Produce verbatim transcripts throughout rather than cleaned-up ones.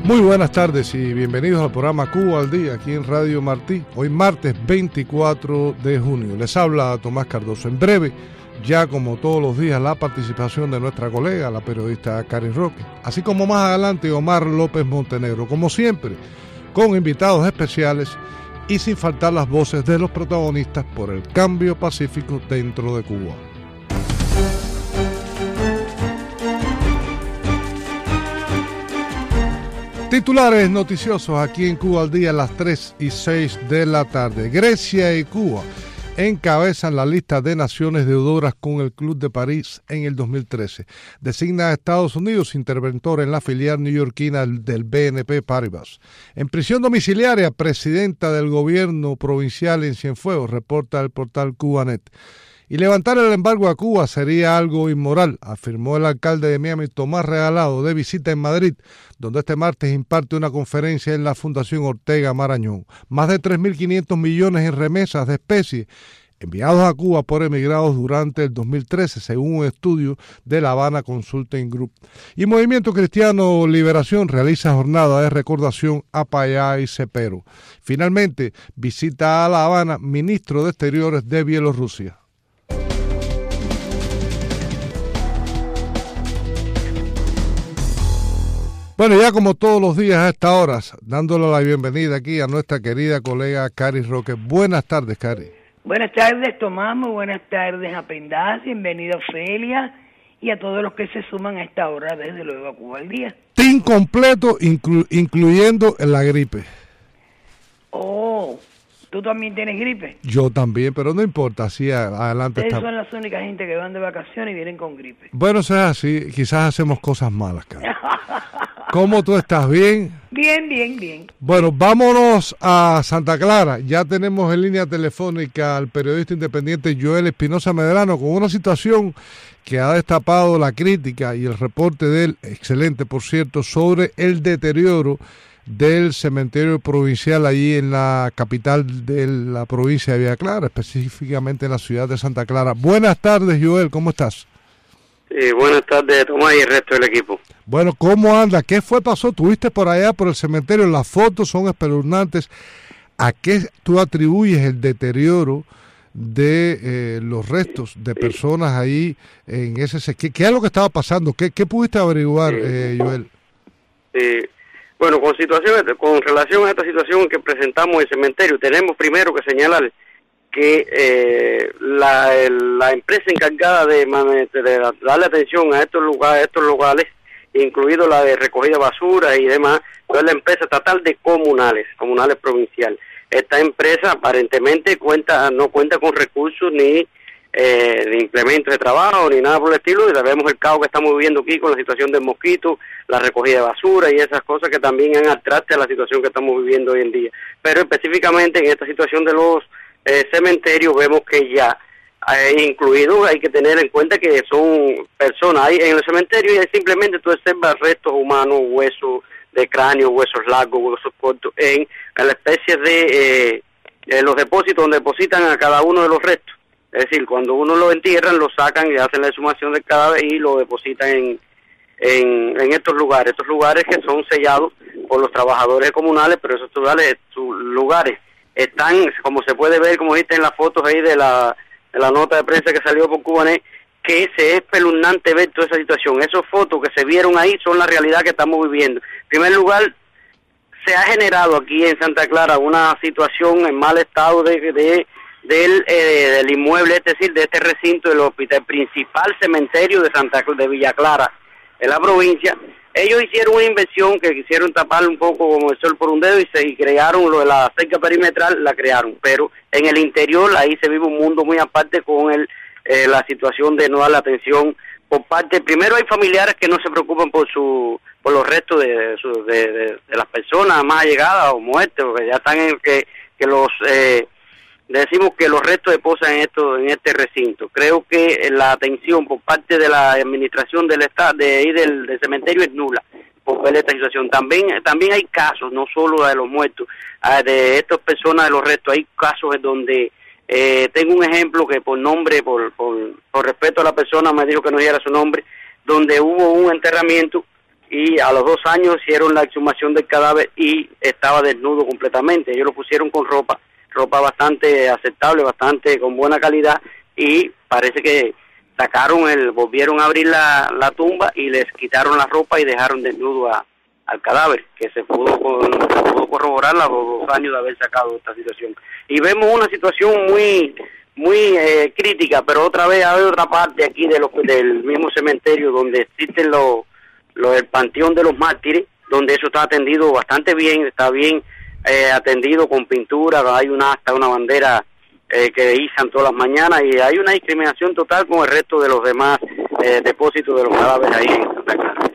Muy buenas tardes y bienvenidos al programa Cuba al Día aquí en Radio Martí. Hoy martes veinticuatro de junio. Les habla Tomás Cardoso. En breve, ya como todos los días, la participación de nuestra colega, la periodista Cari Roque. Así como más adelante Omar López Montenegro. Como siempre, con invitados especiales y sin faltar las voces de los protagonistas por el cambio pacífico dentro de Cuba. Titulares noticiosos aquí en Cuba al Día a las tres y seis de la tarde. Grecia y Cuba encabezan la lista de naciones deudoras con el Club de París en el dos mil trece. Designa a Estados Unidos interventor en la filial neoyorquina del B N P Paribas. En prisión domiciliaria, presidenta del gobierno provincial en Cienfuegos, reporta el portal Cubanet. Y levantar el embargo a Cuba sería algo inmoral, afirmó el alcalde de Miami, Tomás Regalado, de visita en Madrid, donde este martes imparte una conferencia en la Fundación Ortega Marañón. Más de tres mil quinientos millones en remesas de especies enviados a Cuba por emigrados durante el dos mil trece, según un estudio de La Habana Consulting Group. Y Movimiento Cristiano Liberación realiza jornada de recordación a Payá y Cepero. Finalmente, visita a La Habana ministro de Exteriores de Bielorrusia. Bueno, ya como todos los días a estas horas, dándole la bienvenida aquí a nuestra querida colega Cari Roque. Buenas tardes, Cari. Buenas tardes, Tomás, muy buenas tardes a Prendaz, bienvenida Ofelia y a todos los que se suman a esta hora desde luego a Cuba al Día. Team completo, inclu- incluyendo la gripe. Oh, ¿tú también tienes gripe? Yo también, pero no importa, así adelante Ustedes está. son las únicas gente que van de vacaciones y vienen con gripe. Bueno, eso es así, quizás hacemos cosas malas, Cari. ¿Cómo tú estás? ¿Bien? Bien, bien, bien. Bueno, vámonos a Santa Clara. Ya tenemos en línea telefónica al periodista independiente Joel Espinosa Medrano con una situación que ha destapado la crítica y el reporte de él, excelente por cierto, sobre el deterioro del cementerio provincial allí en la capital de la provincia de Villa Clara, específicamente en la ciudad de Santa Clara. Buenas tardes, Joel, ¿cómo estás? Sí, buenas tardes, Tomás y el resto del equipo. Bueno, ¿cómo anda? ¿Qué fue, pasó? ¿Tuviste por allá, por el cementerio? Las fotos son espeluznantes. ¿A qué tú atribuyes el deterioro de eh, los restos de sí. personas ahí en ese... ¿Qué, qué es lo que estaba pasando? ¿Qué, qué pudiste averiguar, sí. eh, Joel? Sí. Bueno, con situaciones, con relación a esta situación que presentamos en el cementerio, tenemos primero que señalar que eh, la, el, la empresa encargada de, de darle atención a estos lugares, a estos lugares, incluido la de recogida de basura y demás, es la empresa estatal de comunales, comunales provincial. Esta empresa aparentemente cuenta no cuenta con recursos ni eh, de implementos de trabajo ni nada por el estilo, y sabemos el caos que estamos viviendo aquí con la situación del mosquito, la recogida de basura y esas cosas que también han al traste a la situación que estamos viviendo hoy en día. Pero específicamente en esta situación de los eh, cementerios vemos que ya eh, incluido hay que tener en cuenta que son personas hay en el cementerio y hay simplemente tú observas restos humanos, huesos de cráneo, huesos largos, huesos cortos en, en la especie de eh, eh, los depósitos donde depositan a cada uno de los restos. Es decir, cuando uno lo entierran, lo sacan y hacen la exhumación del cadáver y lo depositan en, en, en estos lugares, estos lugares que son sellados por los trabajadores comunales, pero esos lugares, sus lugares están, como se puede ver, como viste en las fotos ahí de la, de la nota de prensa que salió por Cubanet, que se es espeluznante ver toda esa situación. Esas fotos que se vieron ahí son la realidad que estamos viviendo. En primer lugar, se ha generado aquí en Santa Clara una situación en mal estado de, de del, eh, del inmueble, es decir, de este recinto del hospital, principal cementerio de Santa de Villa Clara, en la provincia. Ellos hicieron una inversión que quisieron tapar un poco como el sol por un dedo y se y crearon lo de la cerca perimetral, la crearon, pero en el interior ahí se vive un mundo muy aparte con el eh, la situación de no dar la atención por parte. Primero hay familiares que no se preocupan por su por los restos de, de, de, de, de las personas más allegadas o muertes, porque ya están en que que los eh, decimos que los restos reposan en esto en este recinto. Creo que la atención por parte de la administración del estado de ahí del, del cementerio es nula por ver esta situación. También también hay casos, no solo de los muertos, de estas personas de los restos, hay casos en donde eh, tengo un ejemplo que por nombre, por, por por respeto a la persona me dijo que no diera su nombre, donde hubo un enterramiento y a los dos años hicieron la exhumación del cadáver y estaba desnudo completamente. Ellos lo pusieron con ropa, ropa bastante aceptable, bastante con buena calidad, y parece que sacaron el, volvieron a abrir la, la tumba y les quitaron la ropa y dejaron desnudo a, al cadáver, que se pudo, con, se pudo corroborar a los dos años de haber sacado esta situación. Y vemos una situación muy muy eh, crítica, pero otra vez hay otra parte aquí de los, del mismo cementerio donde existen los, los, el panteón de los mártires, donde eso está atendido bastante bien, está bien eh, atendido con pintura, hay una hasta una bandera eh, que izan todas las mañanas, y hay una discriminación total con el resto de los demás eh, depósitos de los cadáveres ahí en Santa Clara.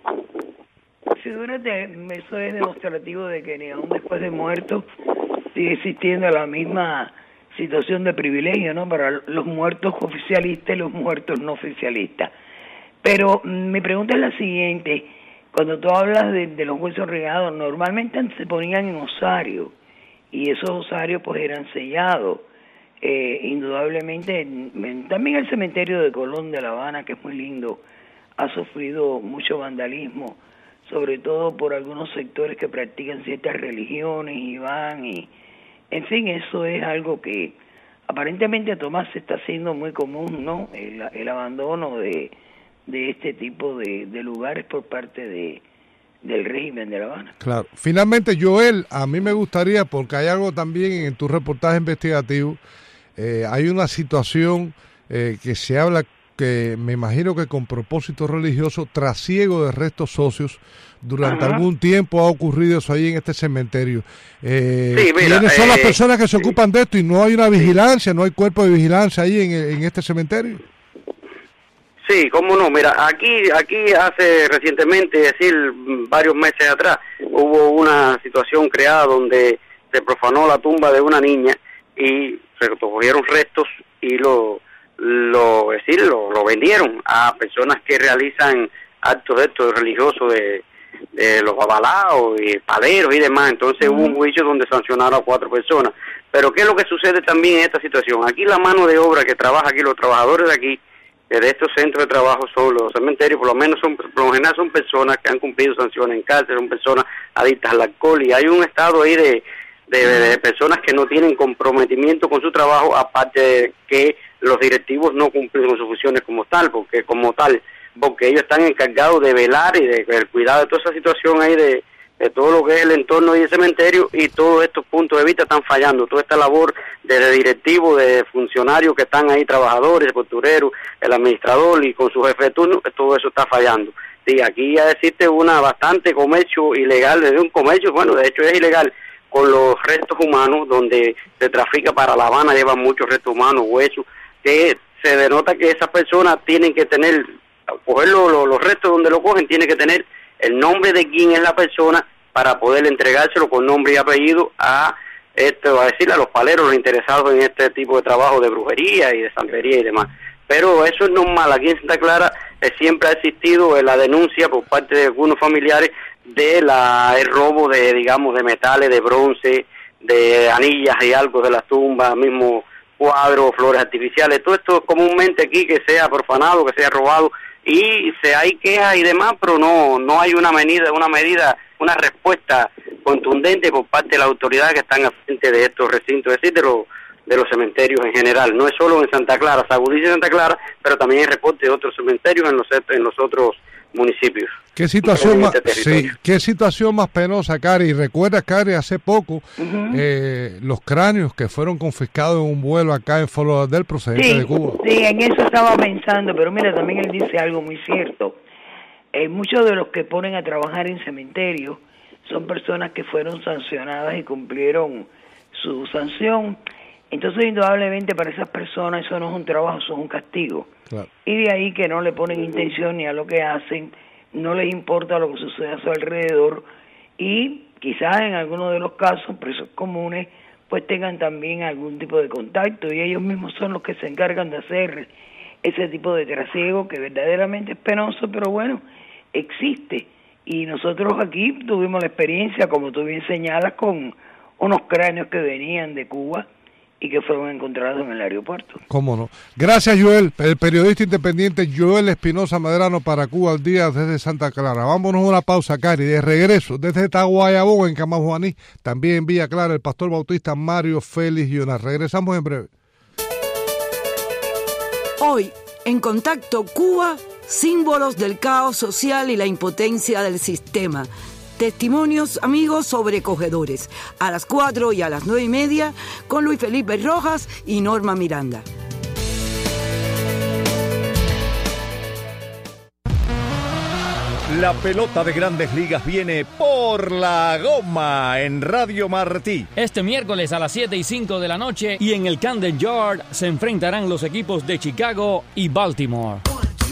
Figúrate, eso es demostrativo de que ni aún después de muertos sigue existiendo la misma situación de privilegio, ¿no? Para los muertos oficialistas y los muertos no oficialistas. Pero mi pregunta es la siguiente: cuando tú hablas de, de los huesos regados, normalmente se ponían en osario, y esos osarios pues eran sellados. Eh, indudablemente, también el cementerio de Colón de La Habana, que es muy lindo, ha sufrido mucho vandalismo, sobre todo por algunos sectores que practican ciertas religiones y van y... En fin, eso es algo que aparentemente, Tomás, se está haciendo muy común, ¿no? El, el abandono de, de este tipo de, de lugares por parte de del régimen de La Habana. Claro. Finalmente, Joel, a mí me gustaría, porque hay algo también en tu reportaje investigativo, eh, hay una situación eh, que se habla, que me imagino que con propósito religioso, trasiego de restos óseos. Durante Ajá. algún tiempo ha ocurrido eso ahí en este cementerio. Eh, sí, mira, ¿Quiénes son eh, las personas que se sí. ocupan de esto y no hay una vigilancia, no hay cuerpo de vigilancia ahí en, en este cementerio? Sí, cómo no. Mira, aquí aquí hace recientemente, es decir, varios meses atrás, hubo una situación creada donde se profanó la tumba de una niña y se recogieron restos y lo, lo, es decir, lo, lo vendieron a personas que realizan actos de estos religiosos de de los babalaos y paleros y demás. Entonces uh-huh. hubo un juicio donde sancionaron a cuatro personas. Pero ¿qué es lo que sucede también en esta situación? Aquí la mano de obra que trabaja aquí, los trabajadores de aquí, de estos centros de trabajo, son los cementerios, por lo menos son, por lo general son personas que han cumplido sanciones en cárcel, son personas adictas al alcohol, y hay un estado ahí de, de, de personas que no tienen comprometimiento con su trabajo, aparte de que los directivos no cumplen con sus funciones como tal, porque como tal porque ellos están encargados de velar y de, de cuidar de toda esa situación ahí, de, de todo lo que es el entorno y el cementerio, y todos estos puntos de vista están fallando. Toda esta labor de directivos, de funcionarios que están ahí, trabajadores, el postureros, el administrador y con su jefe de turno, todo eso está fallando. Sí, aquí ya existe una bastante comercio ilegal, desde un comercio, bueno, de hecho es ilegal, con los restos humanos, donde se trafica para La Habana, llevan muchos restos humanos, huesos, que se denota que esas personas tienen que tener... coger los, los, los restos donde lo cogen, tiene que tener el nombre de quién es la persona para poder entregárselo con nombre y apellido a esto, a decirle a los paleros, los interesados en este tipo de trabajo de brujería y de santería y demás. Pero eso es normal. Aquí en Santa Clara eh, siempre ha existido eh, la denuncia por parte de algunos familiares de la el robo de, digamos, de metales, de bronce, de anillas y algo de las tumbas, mismo cuadros, flores artificiales. Todo esto comúnmente aquí que sea profanado, que sea robado, y se hay quejas y demás, pero no no hay una medida, una medida, una respuesta contundente por parte de las autoridades que están al frente de estos recintos, es decir, de los de los cementerios en general. No es solo en Santa Clara, se agudiza en Santa Clara, pero también hay reporte de otros cementerios en los en los otros municipios. ¿Qué situación más, sí, qué situación más penosa, Cari? Recuerda, Cari, hace poco uh-huh. eh, los cráneos que fueron confiscados en un vuelo acá en Fort Lauderdale procedente sí, de Cuba. Sí, en eso estaba pensando, pero mira, también él dice algo muy cierto. Eh, muchos de los que ponen a trabajar en cementerios son personas que fueron sancionadas y cumplieron su sanción. Entonces, indudablemente, para esas personas eso no es un trabajo, eso es un castigo. Claro. Y de ahí que no le ponen intención ni a lo que hacen, no les importa lo que sucede a su alrededor, y quizás en algunos de los casos, presos comunes, pues tengan también algún tipo de contacto, y ellos mismos son los que se encargan de hacer ese tipo de trasiego, que verdaderamente es penoso, pero bueno, existe. Y nosotros aquí tuvimos la experiencia, como tú bien señalas, con unos cráneos que venían de Cuba, y que fueron encontrados en el aeropuerto. ¿Cómo no? Gracias, Joel. El periodista independiente Joel Espinosa Medrano para Cuba al Día desde Santa Clara. Vámonos a una pausa, Cari. De regreso, desde Taguayabón, en Camajuaní, también en Villa Clara, el pastor bautista Mario Félix Llonar. Regresamos en breve. Hoy, en Contacto Cuba, símbolos del caos social y la impotencia del sistema. Testimonios, amigos, sobrecogedores. A las cuatro y a las nueve y media, con Luis Felipe Rojas y Norma Miranda. La pelota de Grandes Ligas viene por la goma en Radio Martí. Este miércoles a las siete y cinco de la noche y en el Camden Yard se enfrentarán los equipos de Chicago y Baltimore.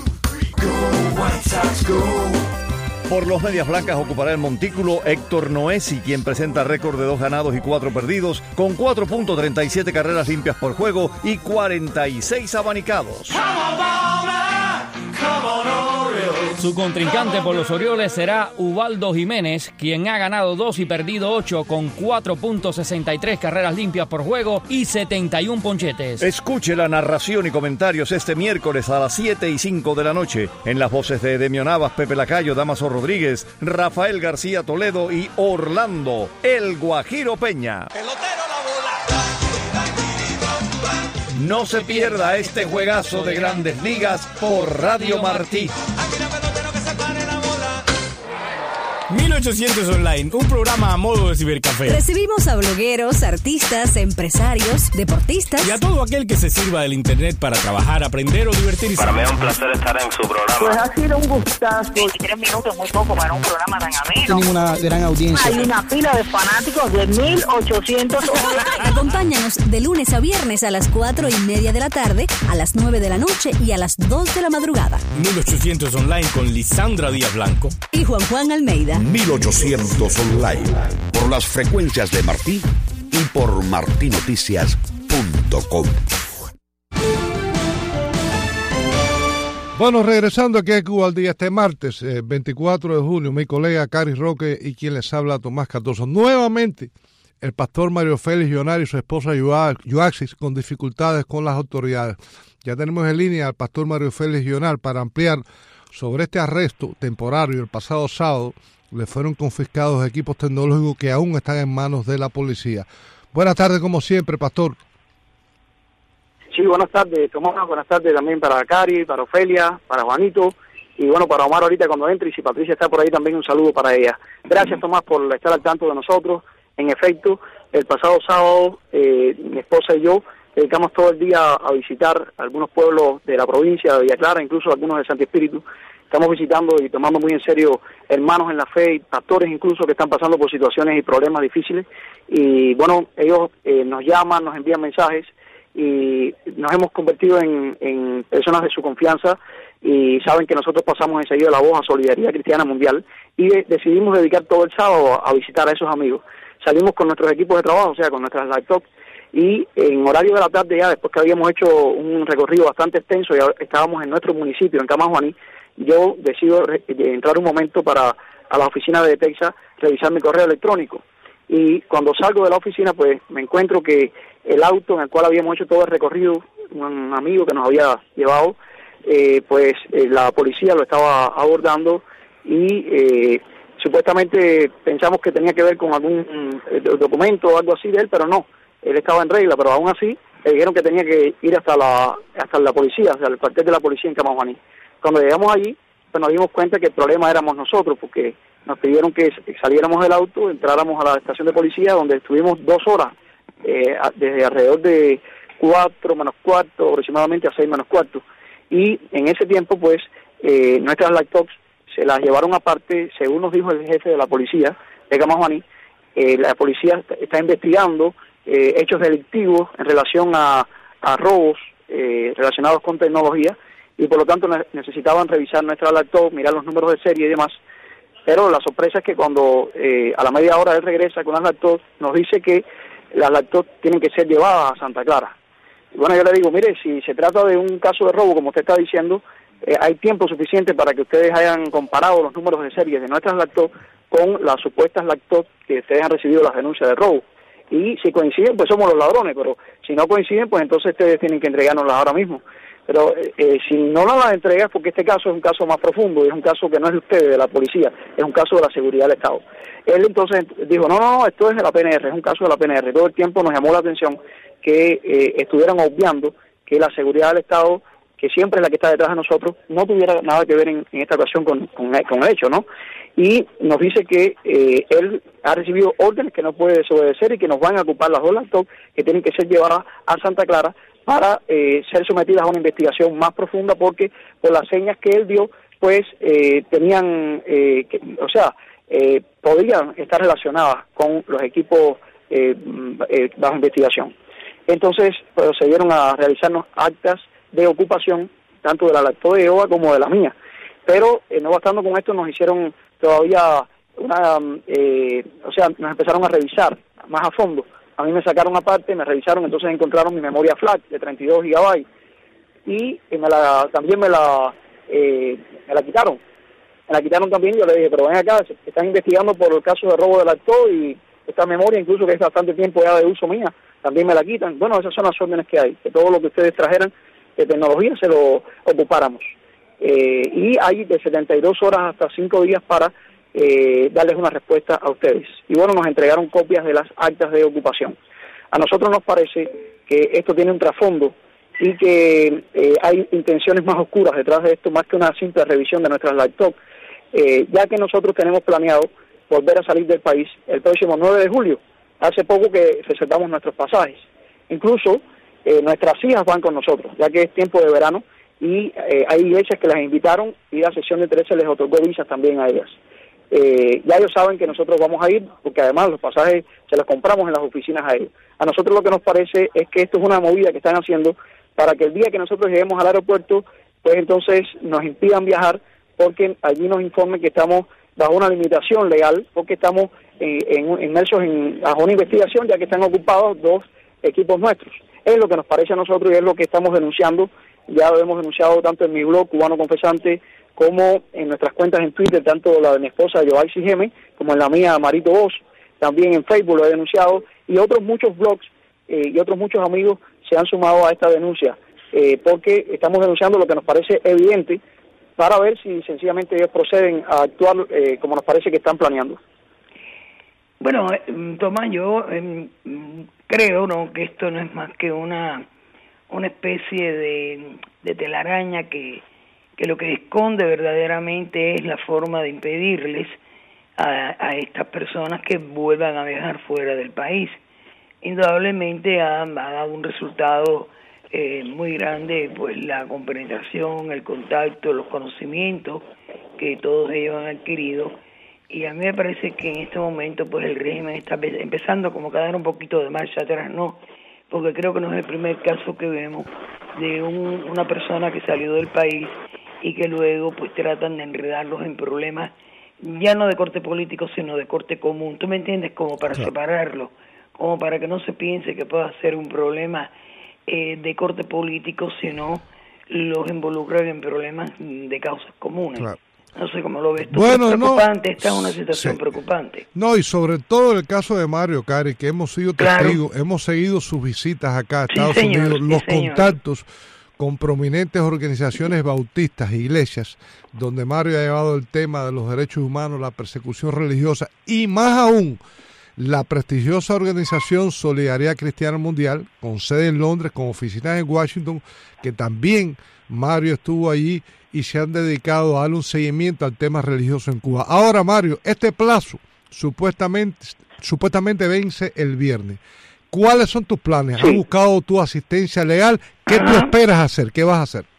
Por los Medias Blancas ocupará el montículo Héctor Noesi, quien presenta récord de dos ganados y cuatro perdidos, con cuatro punto treinta y siete carreras limpias por juego y cuarenta y seis abanicados. Su contrincante por los Orioles será Ubaldo Jiménez, quien ha ganado dos y perdido ocho con cuatro punto sesenta y tres carreras limpias por juego y setenta y uno ponchetes. Escuche la narración y comentarios este miércoles a las siete y cinco de la noche en las voces de Demio Navas, Pepe Lacayo, Damaso Rodríguez, Rafael García Toledo y Orlando El Guajiro Peña. Pelotero la bola. No se pierda este juegazo de Grandes Ligas por Radio Martí. mil ochocientos Online, un programa a modo de cibercafé. Recibimos a blogueros, artistas, empresarios, deportistas y a todo aquel que se sirva del internet para trabajar, aprender o divertirse. Para mí es un placer estar en su programa. Pues ha sido un gustazo. veintitrés minutos, muy poco para un programa tan ameno. Tienen una gran audiencia. Hay una pila de fanáticos de mil ochocientos Online. Acompáñanos de lunes a viernes a las cuatro y media de la tarde, a las nueve de la noche y a las dos de la madrugada. mil ochocientos Online con Lisandra Díaz Blanco y Juan Juan Almeida. mil ochocientos Online, por las frecuencias de Martí y por martí noticias punto com. Bueno, regresando aquí a Cuba al Día este martes, eh, veinticuatro de junio, mi colega Cari Roque y quien les habla, Tomás Cardoso. Nuevamente, el pastor Mario Félix Llonar y su esposa Yoaxis con dificultades con las autoridades. Ya tenemos en línea al pastor Mario Félix Llonar para ampliar sobre este arresto temporario. El pasado sábado le fueron confiscados equipos tecnológicos que aún están en manos de la policía. Buenas tardes, como siempre, pastor. Sí, buenas tardes, Tomás. Buenas tardes también para Cari, para Ofelia, para Juanito y bueno, para Omar ahorita cuando entre, y si Patricia está por ahí también un saludo para ella. Gracias, Tomás, por estar al tanto de nosotros. En efecto, el pasado sábado eh, mi esposa y yo dedicamos todo el día a visitar algunos pueblos de la provincia de Villa Clara, incluso algunos de Santo Espíritu. Estamos visitando y tomando muy en serio hermanos en la fe y pastores incluso que están pasando por situaciones y problemas difíciles. Y bueno, ellos eh, nos llaman, nos envían mensajes y nos hemos convertido en, en personas de su confianza y saben que nosotros pasamos enseguida la voz a Solidaridad Cristiana Mundial y de, decidimos dedicar todo el sábado a, a visitar a esos amigos. Salimos con nuestros equipos de trabajo, o sea, con nuestras laptops, y en horario de la tarde ya, después que habíamos hecho un recorrido bastante extenso, ya estábamos en nuestro municipio, en Camajuaní, yo decido re- entrar un momento para a la oficina de Texas, revisar mi correo electrónico. Y cuando salgo de la oficina, pues me encuentro que el auto en el cual habíamos hecho todo el recorrido, un amigo que nos había llevado, eh, pues eh, la policía lo estaba abordando y eh, supuestamente pensamos que tenía que ver con algún eh, documento o algo así de él, pero no, él estaba en regla, pero aún así le dijeron que tenía que ir hasta la hasta la policía, o sea, el cuartel de la policía en Camajuaní. Cuando llegamos allí, pues nos dimos cuenta que el problema éramos nosotros, porque nos pidieron que saliéramos del auto, entráramos a la estación de policía, donde estuvimos dos horas, eh, desde alrededor de cuatro menos cuarto, aproximadamente a seis menos cuarto. Y en ese tiempo, pues, eh, nuestras laptops se las llevaron aparte, según nos dijo el jefe de la policía de Camajuaní. Eh, la policía está investigando eh, hechos delictivos en relación a, a robos eh, relacionados con tecnología, y por lo tanto necesitaban revisar nuestra laptop, mirar los números de serie y demás. Pero la sorpresa es que cuando eh, a la media hora él regresa con las laptops, nos dice que las laptops tienen que ser llevadas a Santa Clara. Y bueno, yo le digo, mire, si se trata de un caso de robo, como usted está diciendo, eh, hay tiempo suficiente para que ustedes hayan comparado los números de serie de nuestras laptops con las supuestas laptops que ustedes han recibido las denuncias de robo. y si coinciden, pues somos los ladrones, pero si no coinciden, pues entonces ustedes tienen que entregárnoslas ahora mismo. Pero eh, si no nos las entregas, porque este caso es un caso más profundo, es un caso que no es de ustedes, de la policía, es un caso de la seguridad del Estado. Él entonces dijo, no, no, no, esto es de la P N R, es un caso de la P N R. Todo el tiempo nos llamó la atención que eh, estuvieran obviando que la seguridad del Estado, que siempre es la que está detrás de nosotros, no tuviera nada que ver en, en esta ocasión con, con, con el hecho, ¿no? Y nos dice que eh, él ha recibido órdenes que no puede desobedecer y que nos van a ocupar las dos laptops que tienen que ser llevadas a Santa Clara para eh, ser sometidas a una investigación más profunda, porque por las señas que él dio, pues eh, tenían, eh, que, o sea, eh, podían estar relacionadas con los equipos eh, eh, bajo investigación. Entonces procedieron a realizarnos actas de ocupación, tanto de la laptop de Jehová como de la mía. Pero eh, no bastando con esto, nos hicieron todavía una, eh, o sea, nos empezaron a revisar más a fondo. A mí me sacaron aparte, me revisaron, entonces encontraron mi memoria flash de treinta y dos gigabytes y eh, me la, también me la, eh, me la quitaron. Me la quitaron también y yo le dije, pero ven acá, se están investigando por el caso de robo de laptop y esta memoria, incluso que es bastante tiempo ya de uso mía, también me la quitan. Bueno, esas son las órdenes que hay, que todo lo que ustedes trajeran de tecnología se lo ocupáramos. Eh, y hay de setenta y dos horas hasta cinco días para eh, darles una respuesta a ustedes. Y bueno, nos entregaron copias de las actas de ocupación. A nosotros nos parece que esto tiene un trasfondo y que eh, hay intenciones más oscuras detrás de esto, más que una simple revisión de nuestras laptops, eh, ya que nosotros tenemos planeado volver a salir del país el próximo nueve de julio. Hace poco que reservamos nuestros pasajes. Incluso eh, nuestras hijas van con nosotros, ya que es tiempo de verano, y eh, hay iglesias que las invitaron y la sesión de trece les otorgó visas también a ellas. Eh, ya ellos saben que nosotros vamos a ir, porque además los pasajes se los compramos en las oficinas a ellos. A nosotros lo que nos parece es que esto es una movida que están haciendo para que el día que nosotros lleguemos al aeropuerto, pues entonces nos impidan viajar, porque allí nos informen que estamos bajo una limitación legal, porque estamos eh, en, inmersos en, bajo una investigación, ya que están ocupados dos equipos nuestros. Es lo que nos parece a nosotros y es lo que estamos denunciando. Ya lo hemos denunciado tanto en mi blog, Cubano Confesante, como en nuestras cuentas en Twitter, tanto la de mi esposa, Yoaisi Geme, como en la mía, Marito Voz. También en Facebook lo he denunciado, y otros muchos blogs eh, y otros muchos amigos se han sumado a esta denuncia, eh, porque estamos denunciando lo que nos parece evidente, para ver si sencillamente ellos proceden a actuar eh, como nos parece que están planeando. Bueno, eh, Tomás, yo eh, creo no que esto no es más que una una especie de, de telaraña que, que lo que esconde verdaderamente es la forma de impedirles a, a estas personas que vuelvan a viajar fuera del país. Indudablemente ha, ha dado un resultado eh, muy grande, pues la compenetración, el contacto, los conocimientos que todos ellos han adquirido, y a mí me parece que en este momento pues el régimen está empezando como a dar un poquito de marcha atrás, ¿no? Porque creo que no es el primer caso que vemos de un, una persona que salió del país y que luego pues tratan de enredarlos en problemas ya no de corte político, sino de corte común. ¿Tú me entiendes? Como para claro. separarlo, como para que no se piense que pueda ser un problema eh, de corte político, sino los involucran en problemas de causas comunes. Claro. No sé cómo lo ves tú. Bueno, es preocupante, no, esta es una situación sí. preocupante. No, y sobre todo el caso de Mario Cari, que hemos sido testigos, claro. hemos seguido sus visitas acá a Estados sí, señor, Unidos, sí, los señor. contactos con prominentes organizaciones bautistas, iglesias, donde Mario ha llevado el tema de los derechos humanos, la persecución religiosa y más aún la prestigiosa organización Solidaridad Cristiana Mundial, con sede en Londres, con oficinas en Washington, que también Mario estuvo allí y se han dedicado a darle un seguimiento al tema religioso en Cuba. Ahora, Mario, este plazo supuestamente supuestamente vence el viernes. ¿Cuáles son tus planes? Sí. ¿Has buscado tu asistencia legal? ¿Qué Ajá. tú esperas hacer? ¿Qué vas a hacer?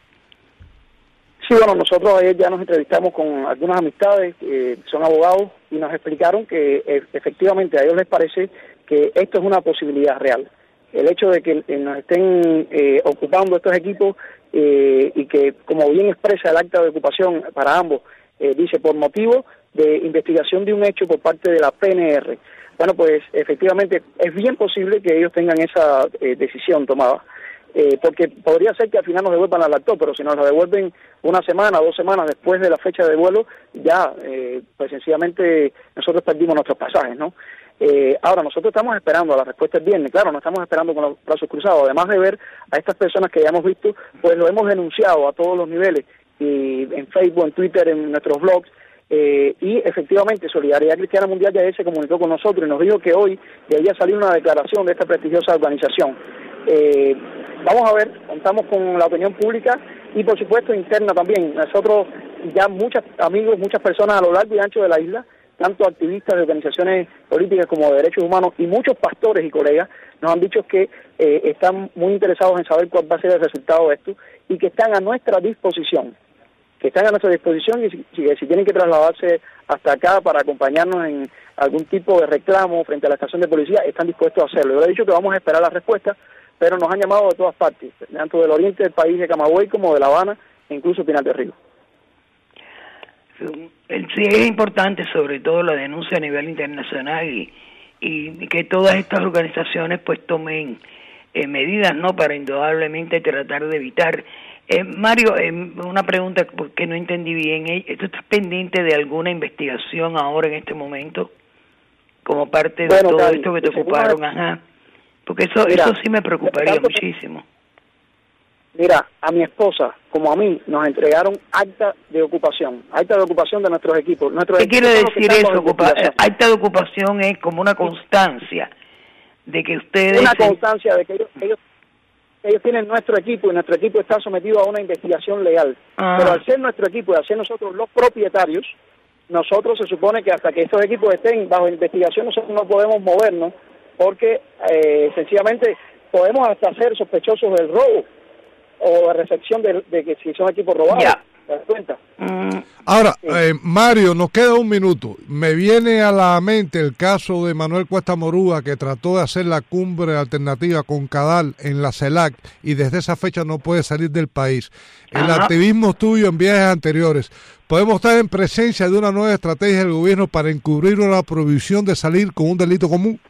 Sí, bueno, nosotros ayer ya nos entrevistamos con algunas amistades que son abogados y nos explicaron que eh, efectivamente a ellos les parece que esto es una posibilidad real. El hecho de que eh, nos estén eh, ocupando estos equipos eh, y que, como bien expresa el acta de ocupación para ambos, eh, dice por motivo de investigación de un hecho por parte de la P N R. Bueno, pues efectivamente es bien posible que ellos tengan esa eh, decisión tomada, eh, porque podría ser que al final nos devuelvan la laptop, pero si nos la devuelven una semana, dos semanas después de la fecha de vuelo, ya, eh, pues sencillamente nosotros perdimos nuestros pasajes, ¿no? Eh, ahora, nosotros estamos esperando a la respuesta el viernes, claro, no estamos esperando con los brazos cruzados, además de ver a estas personas que ya hemos visto, pues lo hemos denunciado a todos los niveles, y en Facebook, en Twitter, en nuestros blogs, eh, y efectivamente Solidaridad Cristiana Mundial ya se comunicó con nosotros y nos dijo que hoy debía salir una declaración de esta prestigiosa organización. Eh, vamos a ver, contamos con la opinión pública y por supuesto interna también. Nosotros ya muchos amigos, muchas personas a lo largo y ancho de la isla, tanto activistas de organizaciones políticas como de derechos humanos y muchos pastores y colegas nos han dicho que eh, están muy interesados en saber cuál va a ser el resultado de esto y que están a nuestra disposición, que están a nuestra disposición y si, si, si tienen que trasladarse hasta acá para acompañarnos en algún tipo de reclamo frente a la estación de policía, están dispuestos a hacerlo. Yo les he dicho que vamos a esperar la respuesta, pero nos han llamado de todas partes, tanto del oriente del país de Camagüey como de La Habana e incluso Pinar del Río. Sí, es importante sobre todo la denuncia a nivel internacional y, y que todas estas organizaciones pues tomen eh, medidas, ¿no?, para indudablemente tratar de evitar. Eh, Mario, eh, una pregunta porque no entendí bien. ¿Tú estás pendiente de alguna investigación ahora en este momento como parte de bueno, todo Cari, esto que te ocuparon? Ajá. Porque eso, mira, eso sí me preocuparía tanto, muchísimo. Mira, a mi esposa como a mí nos entregaron acta de ocupación, acta de ocupación de nuestros equipos. Nuestros ¿Qué equipos quiere decir eso? Ocupa, acta de ocupación es como una constancia de que ustedes... Una constancia de que ellos, ellos, ellos tienen nuestro equipo y nuestro equipo está sometido a una investigación legal. Ah. Pero al ser nuestro equipo y al ser nosotros los propietarios, nosotros se supone que hasta que estos equipos estén bajo investigación nosotros no podemos movernos porque eh, sencillamente podemos hasta ser sospechosos del robo o de recepción de, de que si son equipos robados. Yeah. ¿Te das cuenta? Mm. Ahora, eh, Mario, nos queda un minuto. Me viene a la mente el caso de Manuel Cuesta Morúa, que trató de hacer la cumbre alternativa con Cadal en la CELAC y desde esa fecha no puede salir del país. El Ajá. activismo tuyo en viajes anteriores. ¿Podemos estar en presencia de una nueva estrategia del gobierno para encubrir una prohibición de salir con un delito común?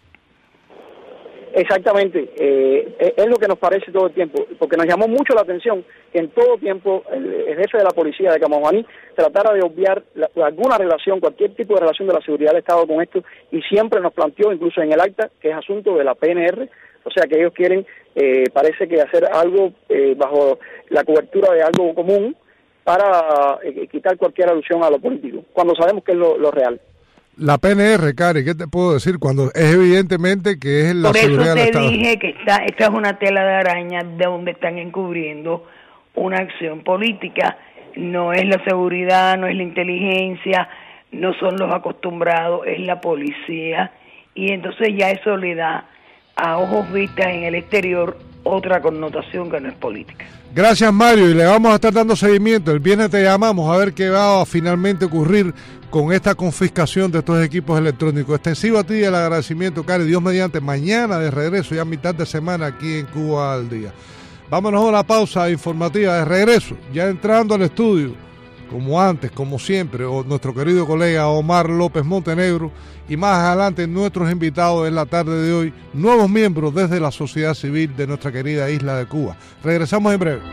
Exactamente, eh, es lo que nos parece todo el tiempo, porque nos llamó mucho la atención que en todo tiempo el, el jefe de la policía de Camaguaní tratara de obviar la, alguna relación, cualquier tipo de relación de la seguridad del Estado con esto, y siempre nos planteó, incluso en el acta, que es asunto de la P N R, o sea que ellos quieren, eh, parece que hacer algo eh, bajo la cobertura de algo común para eh, quitar cualquier alusión a lo político, cuando sabemos que es lo, lo real. La P N R, Cari, ¿qué te puedo decir? Cuando es evidentemente que es la Por seguridad del Estado. Por eso te dije que está, esta es una tela de araña de donde están encubriendo una acción política. No es la seguridad, no es la inteligencia, no son los acostumbrados, es la policía. Y entonces ya eso le da a ojos vistas en el exterior otra connotación que no es política. Gracias, Mario, y le vamos a estar dando seguimiento. El viernes te llamamos a ver qué va a finalmente ocurrir con esta confiscación de estos equipos electrónicos. Extensivo a ti el agradecimiento, Cari. Dios mediante, mañana de regreso, ya mitad de semana aquí en Cuba al Día. Vámonos a una pausa informativa de regreso, ya entrando al estudio, como antes, como siempre, o nuestro querido colega Omar López Montenegro, y más adelante nuestros invitados en la tarde de hoy, nuevos miembros desde la sociedad civil de nuestra querida isla de Cuba. Regresamos en breve.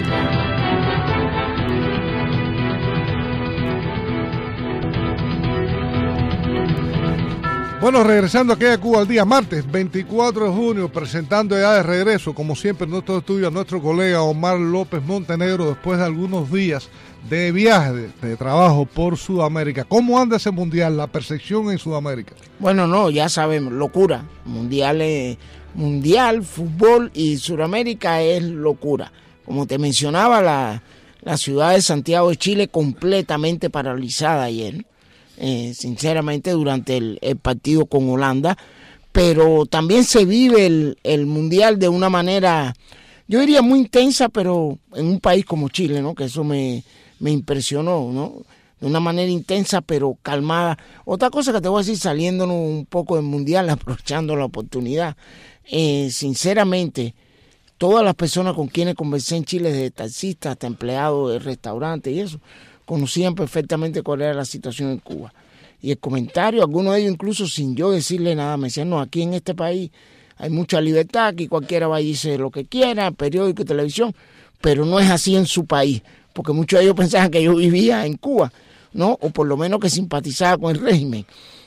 Bueno, regresando aquí a Cuba al Día, martes veinticuatro de junio, presentando ya de regreso, como siempre en nuestro estudio, a nuestro colega Omar López Montenegro, después de algunos días de viaje, de, de trabajo por Sudamérica. ¿Cómo anda ese mundial, la percepción en Sudamérica? Bueno, no, ya sabemos, locura. Mundial, eh, mundial, fútbol y Sudamérica es locura. Como te mencionaba, la, la ciudad de Santiago de Chile completamente paralizada ayer. Eh, sinceramente durante el, el partido con Holanda, pero también se vive el, el mundial de una manera, yo diría muy intensa, pero en un país como Chile, ¿no? Que eso me, me impresionó, ¿no? De una manera intensa pero calmada. Otra cosa que te voy a decir, saliéndonos un poco del mundial, aprovechando la oportunidad, eh, sinceramente, todas las personas con quienes conversé en Chile, desde taxistas hasta empleados de restaurantes y eso, conocían perfectamente cuál era la situación en Cuba. Y el comentario, algunos de ellos incluso sin yo decirle nada, me decían, no, aquí en este país hay mucha libertad, aquí cualquiera va y dice lo que quiera, periódico y televisión, pero no es así en su país, porque muchos de ellos pensaban que yo vivía en Cuba, ¿no? O por lo menos que simpatizaba con el régimen.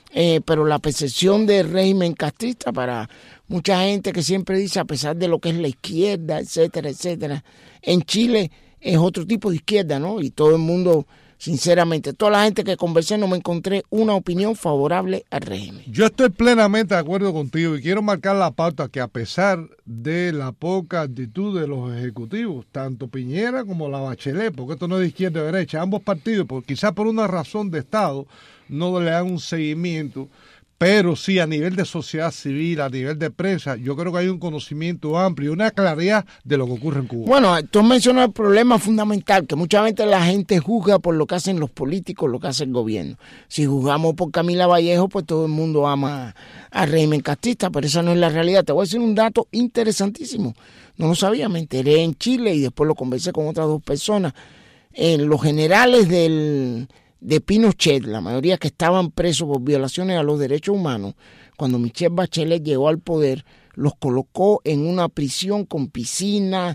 Eh, pero la percepción del régimen castrista para mucha gente que siempre dice, a pesar de lo que es la izquierda, etcétera, etcétera, en Chile es otro tipo de izquierda, ¿no? Y todo el mundo, sinceramente, toda la gente que conversé no me encontré una opinión favorable al régimen. Yo estoy plenamente de acuerdo contigo y quiero marcar la pauta que a pesar de la poca actitud de los ejecutivos, tanto Piñera como la Bachelet, porque esto no es de izquierda o derecha, ambos partidos, por, quizás por una razón de Estado, no le dan un seguimiento, pero sí a nivel de sociedad civil, a nivel de prensa, yo creo que hay un conocimiento amplio y una claridad de lo que ocurre en Cuba. Bueno, tú mencionas el problema fundamental, que muchas veces la gente juzga por lo que hacen los políticos, lo que hace el gobierno. Si juzgamos por Camila Vallejo, pues todo el mundo ama al régimen castrista, pero esa no es la realidad. Te voy a decir un dato interesantísimo. No lo sabía, me enteré en Chile y después lo conversé con otras dos personas. En los generales del... de Pinochet, la mayoría que estaban presos por violaciones a los derechos humanos, cuando Michelle Bachelet llegó al poder, los colocó en una prisión con piscina,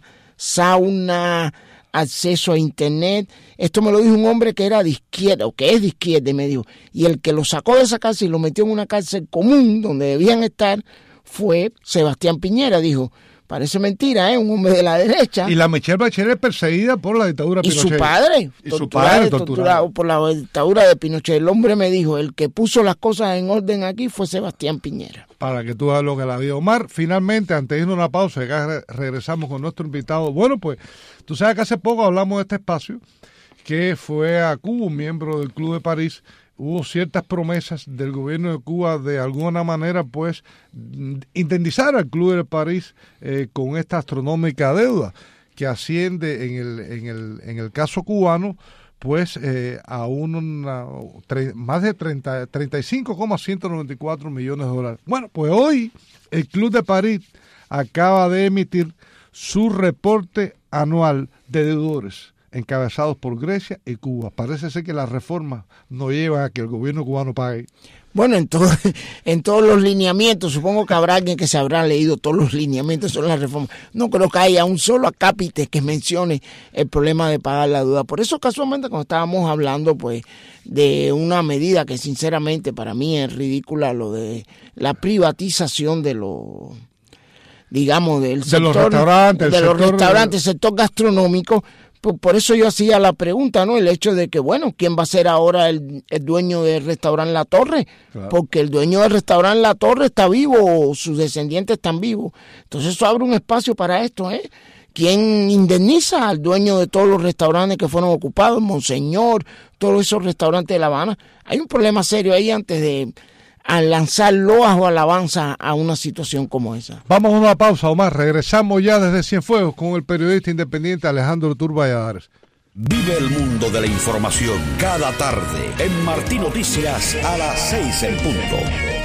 sauna, acceso a internet. Esto me lo dijo un hombre que era de izquierda, o que es de izquierda, y me dijo, y el que lo sacó de esa cárcel y lo metió en una cárcel común, donde debían estar, fue Sebastián Piñera. Dijo, parece mentira, ¿eh? Un hombre de la derecha. Y la Michelle Bachelet perseguida por la dictadura de Pinochet. Y su padre, y su padre torturado. torturado por la dictadura de Pinochet. El hombre me dijo, el que puso las cosas en orden aquí fue Sebastián Piñera. Para que tú veas lo que la vida. Omar, finalmente, antes de irnos a una pausa, acá regresamos con nuestro invitado. Bueno, pues, tú sabes que hace poco hablamos de este espacio, que fue a Cuba, un miembro del Club de París. Hubo ciertas promesas del gobierno de Cuba de alguna manera, pues, indemnizar al Club de París eh, con esta astronómica deuda que asciende en el en el en el caso cubano, pues, eh, a una, tre, más de treinta, treinta y cinco coma ciento noventa y cuatro millones de dólares. Bueno, pues hoy el Club de París acaba de emitir su reporte anual de deudores, encabezados por Grecia y Cuba. Parece ser que las reformas no llevan a que el gobierno cubano pague. Bueno, en, todo, en todos los lineamientos, supongo que habrá alguien que se habrá leído todos los lineamientos sobre las reformas. No creo que haya un solo acápite que mencione el problema de pagar la deuda. Por eso, casualmente, cuando estábamos hablando, pues, de una medida que sinceramente para mí es ridícula, lo de la privatización de los, digamos, del de sector, los restaurantes, de el los sector, restaurantes, sector gastronómico. Por eso yo hacía la pregunta, ¿no? El hecho de que, bueno, ¿quién va a ser ahora el, el dueño del restaurante La Torre? Claro. Porque el dueño del restaurante La Torre está vivo, o sus descendientes están vivos. Entonces eso abre un espacio para esto, ¿eh? ¿Quién indemniza al dueño de todos los restaurantes que fueron ocupados? Monseñor, todos esos restaurantes de La Habana. Hay un problema serio ahí antes de a lanzar loas o alabanza a una situación como esa. Vamos a una pausa, Omar. Regresamos ya desde Cienfuegos con el periodista independiente Alejandro Tur Valladares. Vive el mundo de la información cada tarde en Martí Noticias a las seis en punto.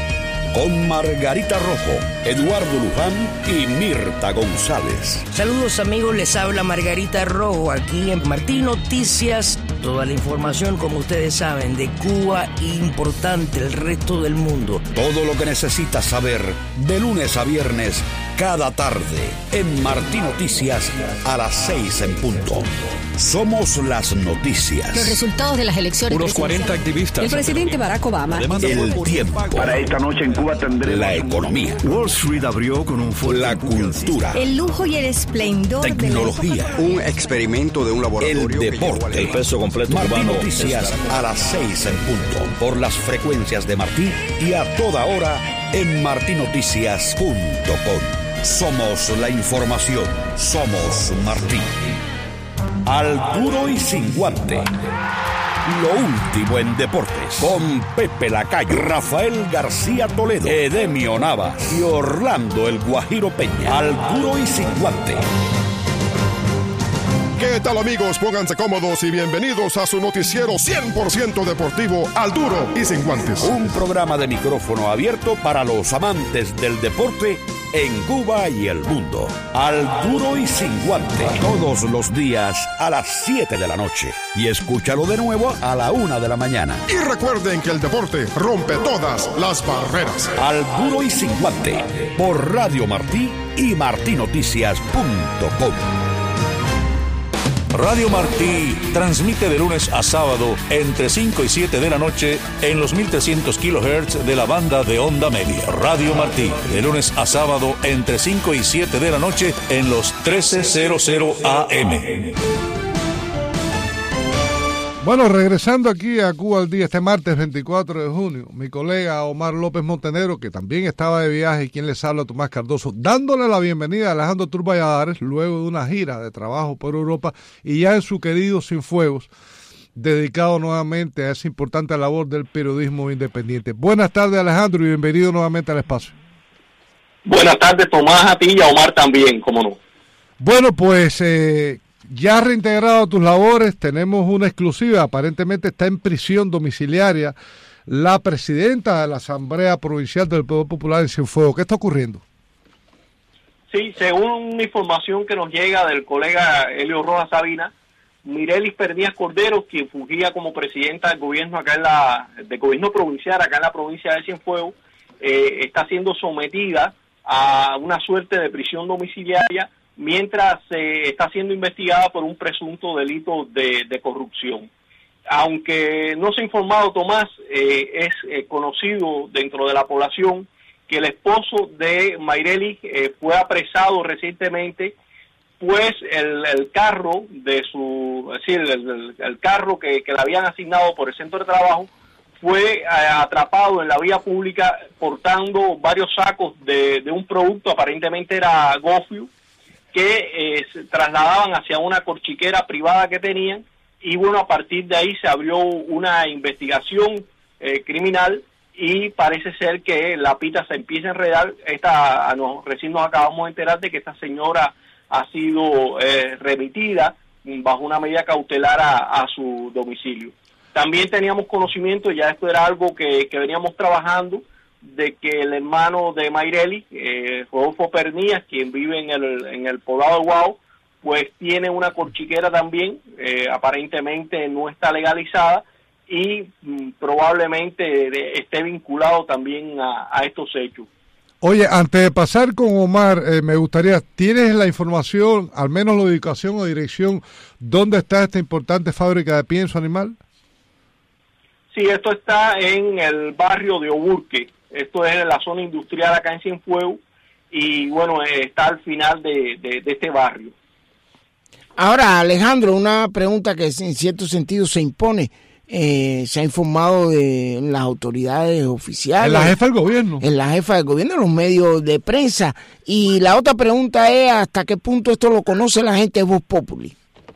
Con Margarita Rojo, Eduardo Luján y Mirta González. Saludos amigos, les habla Margarita Rojo aquí en Martí Noticias. Toda la información, como ustedes saben, de Cuba importante el resto del mundo. Todo lo que necesitas saber de lunes a viernes cada tarde en Martí Noticias a las seis en punto. Somos las noticias. Los resultados de las elecciones. Unos cuarenta activistas. El presidente Barack Obama. El tiempo. Para esta noche en Cuba tendremos la economía. Wall Street abrió con un fuerte la cultura. El lujo y el esplendor. Tecnología. De un experimento de un laboratorio. El deporte. El peso completo Martí cubano. Noticias a las seis en punto. Por las frecuencias de Martí y a toda hora en martí noticias punto com. Somos la información. Somos Martí. Al duro y sin guante. Lo último en deportes. Con Pepe Lacayo, Rafael García Toledo, Edemio Navas y Orlando el Guajiro Peña. Al duro y sin guante. ¿Qué tal amigos? Pónganse cómodos y bienvenidos a su noticiero cien por ciento deportivo Al Duro y Sin Guantes. Un programa de micrófono abierto para los amantes del deporte en Cuba y el mundo. Al Duro y Sin Guante. Todos los días a las siete de la noche. Y escúchalo de nuevo a la una de la mañana. Y recuerden que el deporte rompe todas las barreras. Al Duro y Sin Guante. Por Radio Martí y martí noticias punto com. Radio Martí transmite de lunes a sábado entre cinco y siete de la noche en los mil trescientos kilohertz de la banda de onda media. Radio Martí, de lunes a sábado entre cinco y siete de la noche en los trece cien A M. Bueno, regresando aquí a Cuba al Día este martes veinticuatro de junio, mi colega Omar López Montenegro, que también estaba de viaje, y quien les habla, Tomás Cardoso, dándole la bienvenida a Alejandro Turballadares luego de una gira de trabajo por Europa y ya en su querido Cienfuegos, dedicado nuevamente a esa importante labor del periodismo independiente. Buenas tardes, Alejandro, y bienvenido nuevamente al espacio. Buenas tardes, Tomás, a ti y a Omar también, cómo no. Bueno, pues... Eh, Ya reintegrado a tus labores, tenemos una exclusiva. Aparentemente está en prisión domiciliaria la presidenta de la Asamblea Provincial del Poder Popular en Cienfuegos. ¿Qué está ocurriendo? Sí, según una información que nos llega del colega Helio Rojas Sabina, Mirelis Pernías Cordero, quien fungía como presidenta del gobierno acá en la del gobierno provincial acá en la provincia de Cienfuegos, eh, está siendo sometida a una suerte de prisión domiciliaria mientras eh, está siendo investigada por un presunto delito de, de corrupción. Aunque no se ha informado, Tomás, eh, es eh, conocido dentro de la población que el esposo de Mayrelis eh, fue apresado recientemente, pues el, el carro de su, es decir, el, el, el carro que, que le habían asignado por el centro de trabajo fue eh, atrapado en la vía pública portando varios sacos de, de un producto, aparentemente era gofio, que eh, se trasladaban hacia una corchiquera privada que tenían, y bueno, a partir de ahí se abrió una investigación eh, criminal y parece ser que la pita se empieza a enredar. Esta, no, recién nos acabamos de enterar de que esta señora ha sido eh, remitida bajo una medida cautelar a, a su domicilio. También teníamos conocimiento, ya esto era algo que, que veníamos trabajando, de que el hermano de Mayrelis, eh, Rodolfo Pernías, quien vive en el, en el poblado de Guao, pues tiene una corchiquera también, eh, aparentemente no está legalizada y mm, probablemente de, esté vinculado también a, a estos hechos. Oye, antes de pasar con Omar, eh, me gustaría, ¿tienes la información, al menos la ubicación o dirección, dónde está esta importante fábrica de pienso animal? Sí, esto está en el barrio de Oburque. Esto es en la zona industrial acá en Cienfuegos y bueno, está al final de, de, de este barrio. Ahora, Alejandro, una pregunta que en cierto sentido se impone. Eh, se ha informado de las autoridades oficiales. En la jefa del gobierno. En la jefa del gobierno, en los medios de prensa. Y la otra pregunta es, ¿hasta qué punto esto lo conoce la gente de Voz Populi?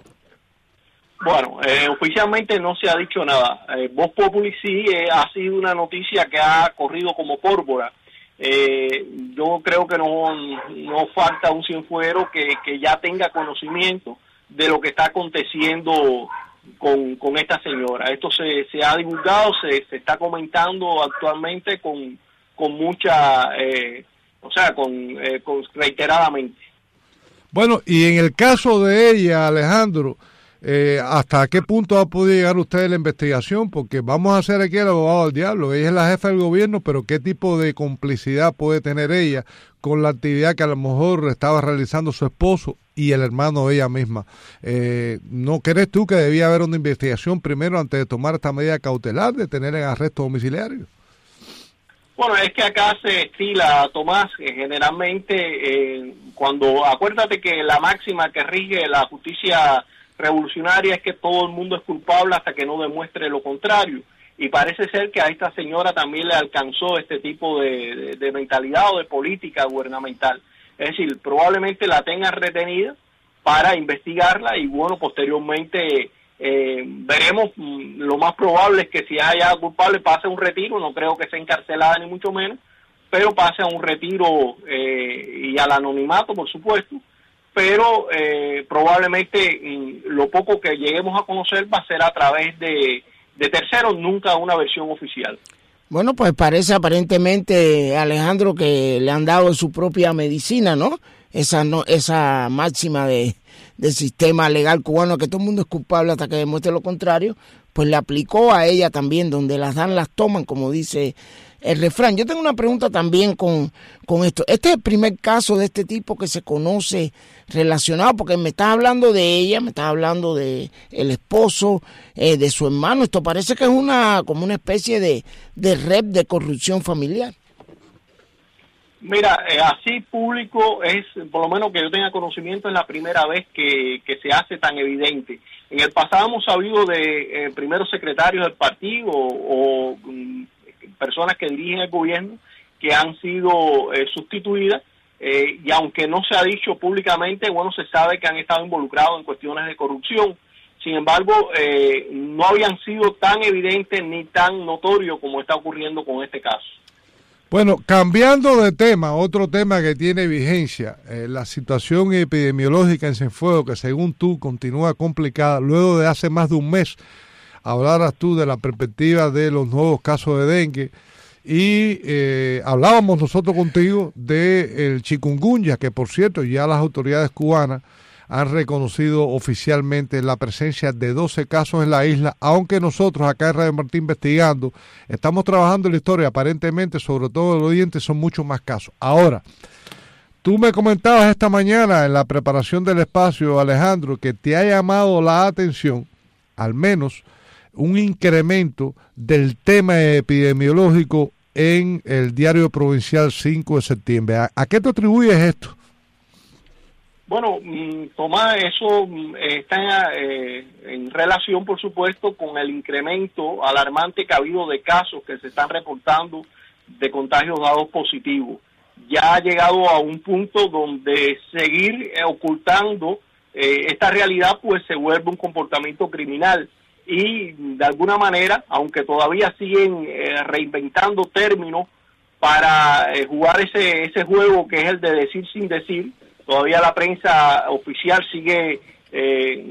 Bueno, eh, oficialmente no se ha dicho nada. Eh, Voz Populi sí eh, ha sido una noticia que ha corrido como pólvora. Eh, yo creo que no, no falta un cienfuero que, que ya tenga conocimiento de lo que está aconteciendo con, con esta señora. Esto se, se ha divulgado, se, se está comentando actualmente con, con mucha, eh, o sea, con, eh, con reiteradamente. Bueno, y en el caso de ella, Alejandro, Eh, ¿hasta qué punto ha podido llegar usted la investigación? Porque vamos a hacer aquí el abogado del diablo. Ella es la jefa del gobierno, pero ¿qué tipo de complicidad puede tener ella con la actividad que a lo mejor estaba realizando su esposo y el hermano de ella misma? Eh, ¿No crees tú que debía haber una investigación primero antes de tomar esta medida cautelar de tener en arresto domiciliario? Bueno, es que acá se estila, Tomás, eh, generalmente eh, cuando, acuérdate que la máxima que rige la justicia revolucionaria es que todo el mundo es culpable hasta que no demuestre lo contrario, y parece ser que a esta señora también le alcanzó este tipo de, de, de mentalidad o de política gubernamental. Es decir, probablemente la tengan retenida para investigarla y bueno, posteriormente eh, veremos. Lo más probable es que si haya culpable pase a un retiro, no creo que sea encarcelada ni mucho menos, pero pase a un retiro eh, y al anonimato, por supuesto. Pero eh, probablemente mm, lo poco que lleguemos a conocer va a ser a través de, de terceros, nunca una versión oficial. Bueno, pues parece aparentemente, Alejandro, que le han dado su propia medicina, ¿no? Esa no, esa máxima de del sistema legal cubano, que todo el mundo es culpable hasta que demuestre lo contrario, pues le aplicó a ella también, donde las dan, las toman, como dice el refrán. Yo tengo una pregunta también con, con esto. Este es el primer caso de este tipo que se conoce relacionado, porque me estás hablando de ella, me estás hablando de el esposo, eh, de su hermano. Esto parece que es una como una especie de, de red de corrupción familiar. Mira, eh, así público es, por lo menos que yo tenga conocimiento, es la primera vez que, que se hace tan evidente. En el pasado hemos sabido de eh, primeros secretarios del partido o, o um, personas que dirigen el gobierno que han sido eh, sustituidas eh, y aunque no se ha dicho públicamente, bueno, se sabe que han estado involucrados en cuestiones de corrupción. Sin embargo, eh, no habían sido tan evidentes ni tan notorios como está ocurriendo con este caso. Bueno, cambiando de tema, otro tema que tiene vigencia, eh, la situación epidemiológica en Cienfuegos, que según tú continúa complicada. Luego de hace más de un mes, hablaras tú de la perspectiva de los nuevos casos de dengue y eh, hablábamos nosotros contigo del chikungunya, que por cierto ya las autoridades cubanas han reconocido oficialmente la presencia de doce casos en la isla, aunque nosotros acá en Radio Martí investigando, estamos trabajando en la historia, aparentemente, sobre todo el Oriente, son muchos más casos. Ahora, tú me comentabas esta mañana en la preparación del espacio, Alejandro, que te ha llamado la atención, al menos, un incremento del tema epidemiológico en el diario provincial cinco de septiembre. ¿A, a qué te atribuyes esto? Bueno, Tomás, eso está eh, en relación, por supuesto, con el incremento alarmante que ha habido de casos que se están reportando de contagios dados positivos. Ya ha llegado a un punto donde seguir eh, ocultando eh, esta realidad pues se vuelve un comportamiento criminal y de alguna manera, aunque todavía siguen eh, reinventando términos para eh, jugar ese, ese juego que es el de decir sin decir, todavía la prensa oficial sigue eh,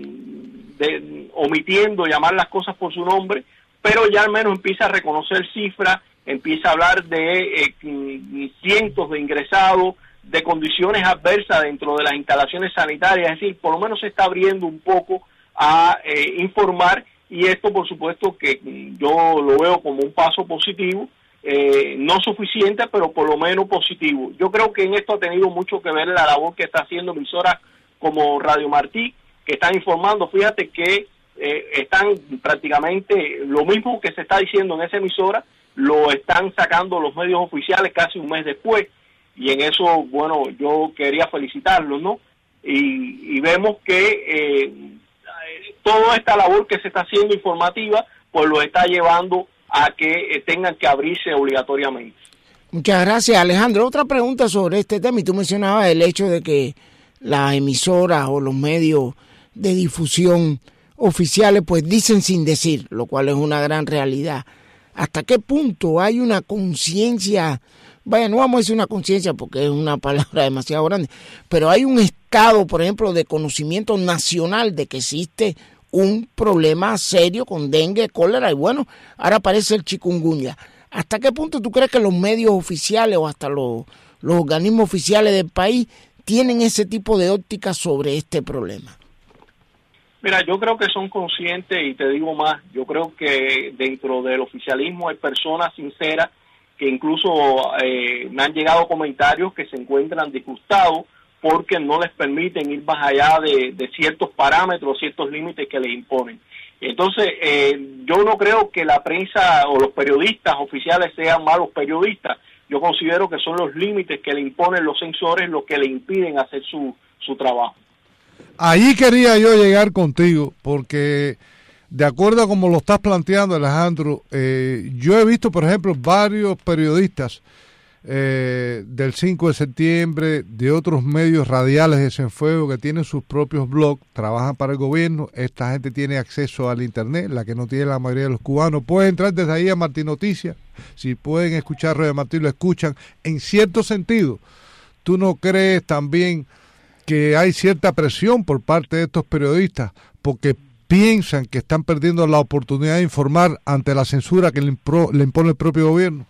de, omitiendo llamar las cosas por su nombre, pero ya al menos empieza a reconocer cifras, empieza a hablar de eh, cientos de ingresados, de condiciones adversas dentro de las instalaciones sanitarias, es decir, por lo menos se está abriendo un poco a eh, informar, y esto por supuesto que yo lo veo como un paso positivo. Eh, no suficiente, pero por lo menos positivo. Yo creo que en esto ha tenido mucho que ver la labor que está haciendo emisoras como Radio Martí, que están informando. Fíjate que eh, están prácticamente lo mismo que se está diciendo en esa emisora, lo están sacando los medios oficiales casi un mes después, y en eso, bueno, yo quería felicitarlos, ¿no? Y, y vemos que eh, toda esta labor que se está haciendo informativa, pues lo está llevando a que eh, tengan que abrirse obligatoriamente. Muchas gracias, Alejandro. Otra pregunta sobre este tema, y tú mencionabas el hecho de que las emisoras o los medios de difusión oficiales pues dicen sin decir, lo cual es una gran realidad. ¿Hasta qué punto hay una conciencia? Vaya, no vamos a decir una conciencia porque es una palabra demasiado grande, pero hay un estado, por ejemplo, de conocimiento nacional de que existe un problema serio con dengue, cólera, y bueno, ahora aparece el chikungunya. ¿Hasta qué punto tú crees que los medios oficiales o hasta los, los organismos oficiales del país tienen ese tipo de óptica sobre este problema? Mira, yo creo que son conscientes, y te digo más, yo creo que dentro del oficialismo hay personas sinceras que incluso eh, me han llegado comentarios que se encuentran disgustados porque no les permiten ir más allá de, de ciertos parámetros, ciertos límites que les imponen. Entonces, eh, yo no creo que la prensa o los periodistas oficiales sean malos periodistas. Yo considero que son los límites que le imponen los censores los que le impiden hacer su, su trabajo. Ahí quería yo llegar contigo, porque de acuerdo a como lo estás planteando, Alejandro, eh, yo he visto, por ejemplo, varios periodistas eh, del cinco de septiembre, de otros medios radiales de Cienfuegos que tienen sus propios blogs, trabajan para el gobierno. Esta gente tiene acceso al internet, la que no tiene la mayoría de los cubanos. Pueden entrar desde ahí a Martí Noticias, si pueden escuchar Radio Martí, lo escuchan. En cierto sentido, ¿tú no crees también que hay cierta presión por parte de estos periodistas porque piensan que están perdiendo la oportunidad de informar ante la censura que le, impro, le impone el propio gobierno?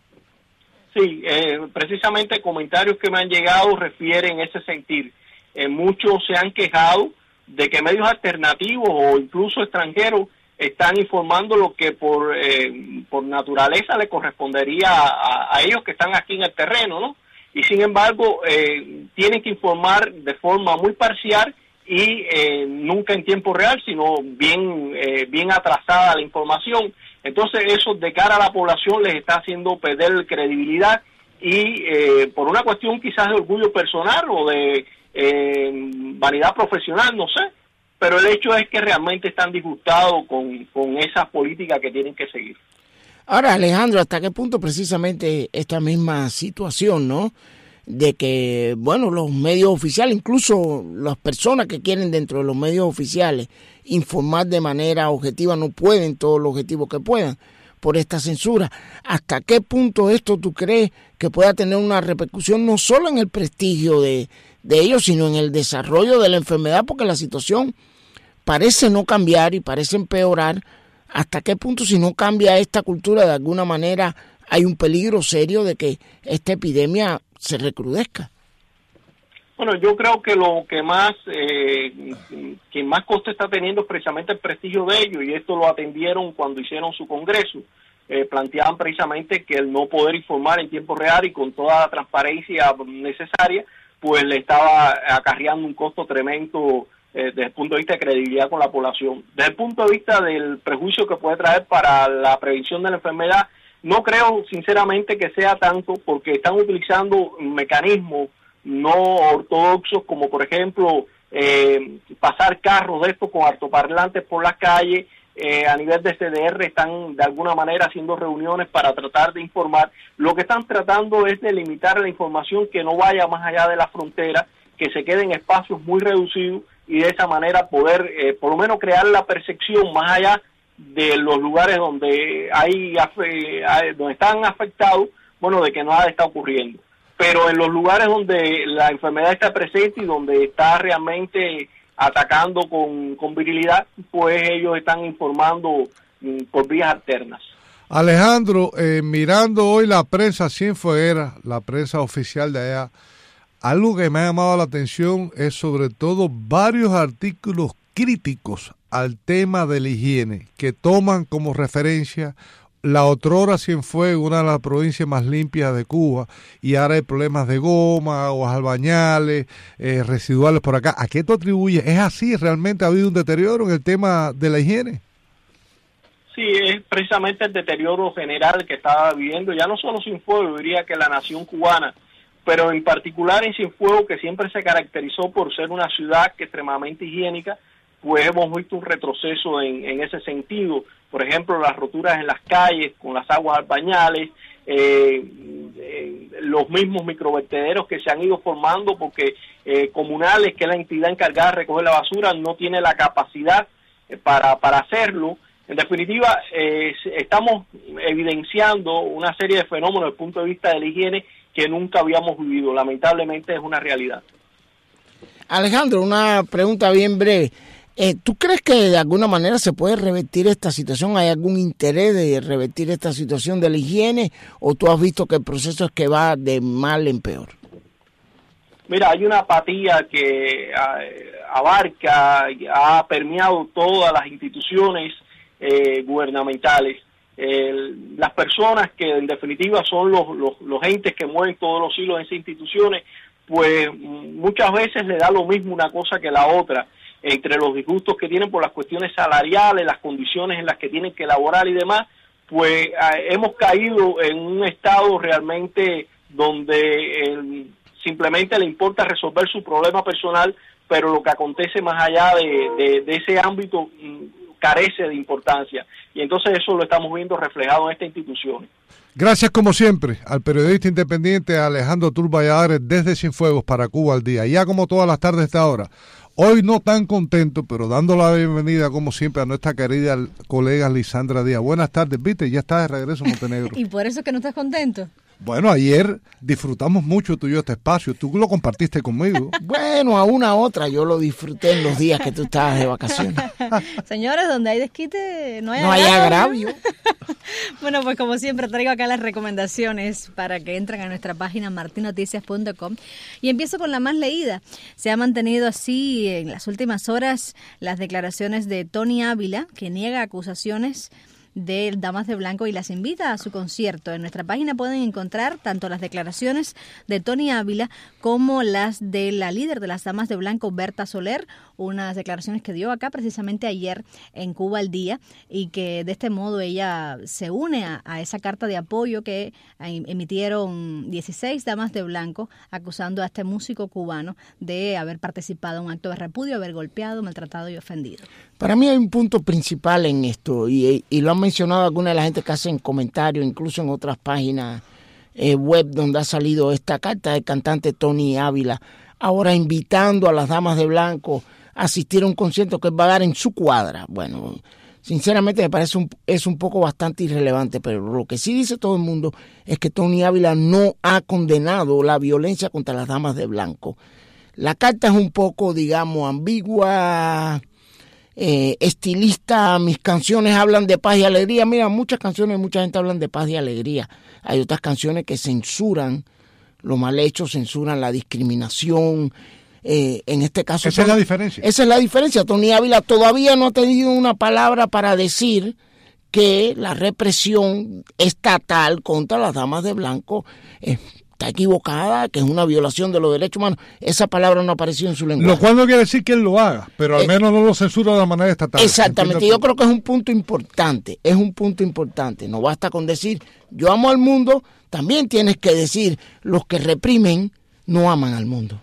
Sí, eh, precisamente comentarios que me han llegado refieren ese sentir. Eh, muchos se han quejado de que medios alternativos o incluso extranjeros están informando lo que por eh, por naturaleza le correspondería a, a ellos que están aquí en el terreno, ¿no? Y sin embargo, eh, tienen que informar de forma muy parcial y eh, nunca en tiempo real, sino bien, eh, bien atrasada la información. Entonces eso de cara a la población les está haciendo perder credibilidad y eh, por una cuestión quizás de orgullo personal o de eh, vanidad profesional, no sé, pero el hecho es que realmente están disgustados con, con esas políticas que tienen que seguir. Ahora, Alejandro, ¿hasta qué punto precisamente esta misma situación, ¿no?, de que, bueno, los medios oficiales, incluso las personas que quieren dentro de los medios oficiales informar de manera objetiva, no pueden todo lo objetivo que puedan por esta censura? ¿Hasta qué punto esto tú crees que pueda tener una repercusión no solo en el prestigio de, de ellos, sino en el desarrollo de la enfermedad? Porque la situación parece no cambiar y parece empeorar. ¿Hasta qué punto, si no cambia esta cultura, de alguna manera hay un peligro serio de que esta epidemia se recrudezca? Bueno, yo creo que lo que más eh, que más coste está teniendo es precisamente el prestigio de ellos, y esto lo atendieron cuando hicieron su congreso. Eh, planteaban precisamente que el no poder informar en tiempo real y con toda la transparencia necesaria, pues le estaba acarreando un costo tremendo eh, desde el punto de vista de credibilidad con la población. Desde el punto de vista del prejuicio que puede traer para la prevención de la enfermedad, no creo sinceramente que sea tanto, porque están utilizando mecanismos no ortodoxos, como por ejemplo eh, pasar carros de estos con altoparlantes por las calles. Eh, a nivel de C D R están de alguna manera haciendo reuniones para tratar de informar. Lo que están tratando es de limitar la información, que no vaya más allá de la frontera, que se quede en espacios muy reducidos, y de esa manera poder eh, por lo menos crear la percepción más allá de los lugares donde hay, hay donde están afectados, bueno, de que nada está ocurriendo. Pero en los lugares donde la enfermedad está presente y donde está realmente atacando con, con virilidad, pues ellos están informando mm, por vías alternas. Alejandro, eh, mirando hoy la prensa cienfueguera, la prensa oficial de allá, algo que me ha llamado la atención es sobre todo varios artículos críticos al tema de la higiene, que toman como referencia la otrora Cienfuegos, una de las provincias más limpias de Cuba, y ahora hay problemas de goma, aguas albañales, eh, residuales por acá. ¿A qué esto atribuye? ¿Es así? ¿Realmente ha habido un deterioro en el tema de la higiene? Sí, es precisamente el deterioro general que estaba viviendo, ya no solo Cienfuegos, diría que la nación cubana, pero en particular en Cienfuegos, que siempre se caracterizó por ser una ciudad que extremadamente higiénica, pues hemos visto un retroceso en, en ese sentido. Por ejemplo, las roturas en las calles con las aguas albañales, eh, eh, los mismos microvertederos que se han ido formando porque eh, Comunales, que es la entidad encargada de recoger la basura, no tiene la capacidad eh, para, para hacerlo. En definitiva, eh, estamos evidenciando una serie de fenómenos desde el punto de vista de la higiene que nunca habíamos vivido. Lamentablemente es una realidad. Alejandro, una pregunta bien breve. Eh, ¿Tú crees que de alguna manera se puede revertir esta situación? ¿Hay algún interés de revertir esta situación de la higiene? ¿O tú has visto que el proceso es que va de mal en peor? Mira, hay una apatía que abarca, ha permeado todas las instituciones eh, gubernamentales. Eh, las personas que en definitiva son los, los, los entes que mueven todos los hilos en esas instituciones, pues muchas veces le da lo mismo una cosa que la otra, entre los disgustos que tienen por las cuestiones salariales, las condiciones en las que tienen que laborar y demás, pues eh, hemos caído en un estado realmente donde eh, simplemente le importa resolver su problema personal, pero lo que acontece más allá de, de, de ese ámbito mm, carece de importancia. Y entonces eso lo estamos viendo reflejado en estas instituciones. Gracias como siempre al periodista independiente Alejandro Tur Valladares desde Cienfuegos para Cuba al Día. Ya como todas las tardes a esta hora. Hoy no tan contento, pero dando la bienvenida como siempre a nuestra querida colega Lisandra Díaz. Buenas tardes, viste, ya estás de regreso en Montenegro. ¿Y por eso es que no estás contento? Bueno, ayer disfrutamos mucho tú y yo este espacio. Tú lo compartiste conmigo. Bueno, a una otra yo lo disfruté en los días que tú estabas de vacaciones. Señores, donde hay desquite no hay no hay agravio. Bueno, pues como siempre traigo acá las recomendaciones para que entren a nuestra página martin noticias punto com y empiezo con la más leída. Se ha mantenido así en las últimas horas las declaraciones de Tony Ávila, que niega acusaciones de Damas de Blanco y las invita a su concierto. En nuestra página pueden encontrar tanto las declaraciones de Tony Ávila como las de la líder de las Damas de Blanco, Berta Soler, unas declaraciones que dio acá precisamente ayer en Cuba al Día, y que de este modo ella se une a, a esa carta de apoyo que emitieron dieciséis Damas de Blanco acusando a este músico cubano de haber participado en un acto de repudio, haber golpeado, maltratado y ofendido. Para mí hay un punto principal en esto, y, y lo han mencionado alguna de la gente que hacen comentarios, incluso en otras páginas eh, web donde ha salido esta carta del cantante Tony Ávila, ahora invitando a las Damas de Blanco a asistir a un concierto que va a dar en su cuadra. Bueno, sinceramente me parece un, es un poco bastante irrelevante, pero lo que sí dice todo el mundo es que Tony Ávila no ha condenado la violencia contra las Damas de Blanco. La carta es un poco, digamos, ambigua, Eh, estilista. Mis canciones hablan de paz y alegría. Mira, muchas canciones, mucha gente hablan de paz y alegría. Hay otras canciones que censuran lo mal hecho, censuran la discriminación. Eh, en este caso, esa es la diferencia. Esa es la diferencia. Tony Ávila todavía no ha tenido una palabra para decir que la represión estatal contra las Damas de Blanco es está equivocada, que es una violación de los derechos humanos. Esa palabra no apareció en su lenguaje. Lo cual no quiere decir que él lo haga, pero al eh, menos no lo censura de la manera estatal. Exactamente, yo creo que es un punto importante, es un punto importante. No basta con decir, yo amo al mundo, también tienes que decir, los que reprimen no aman al mundo.